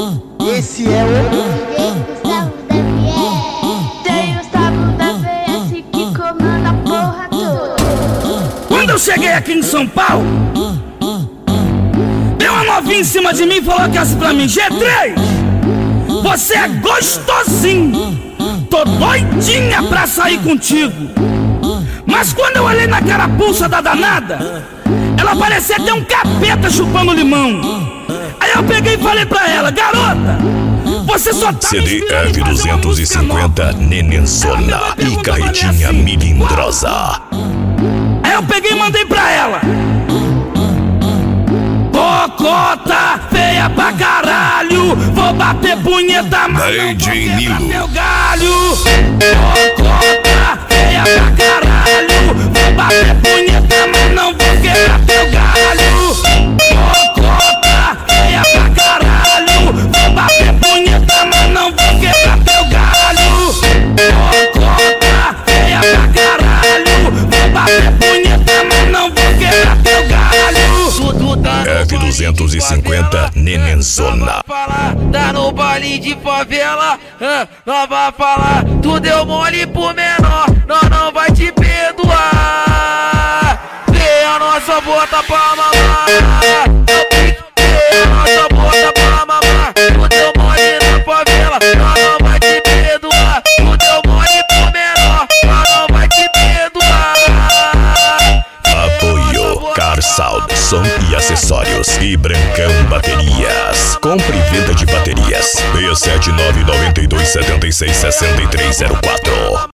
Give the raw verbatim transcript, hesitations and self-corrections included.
Esse é o Gustavo da Fiel. Tem o Gustavo da V S que comanda a porra toda. Quando eu cheguei aqui em São Paulo, deu uma novinha em cima de mim e falou que assim pra mim: G três, você é gostosinho, tô doidinha pra sair contigo. Mas quando eu olhei na carapuça da danada, ela parecia ter um capeta chupando limão. Aí eu peguei e falei pra ela: garota, você só tá C me D inspirando em F fazer uma duzentos e música cinquenta nova. Nenenzona e carretinha milindrosa. Aí eu peguei e mandei pra ela: cocota feia pra caralho, vou bater punheta, mas não vou D J quebrar Nilo. teu galho. Cocota feia pra caralho, vou bater punheta, mas não vou quebrar teu galho. Cocota feia pra caralho, vou bater punheta, mas não vou quebrar teu galho. Cocota feia pra caralho, vou bater punheta, mas não vou quebrar teu galho. F duzentos e cinquenta Nenenzona. Tá no baile de favela, ah, nós vai falar. Tu deu mole pro menor, nós não vai te perdoar. Vê a nossa bota pra mamar, vê a nossa bota pra mamar. Tu deu mole na favela, nós não vai te perdoar. Tu deu mole pro menor, nós não vai te perdoar. Apoio Carsaldo, som e acessórios e Brancão Baterias. Compre e venda de baterias. seis sete nove nove dois sete seis seis três zero quatro.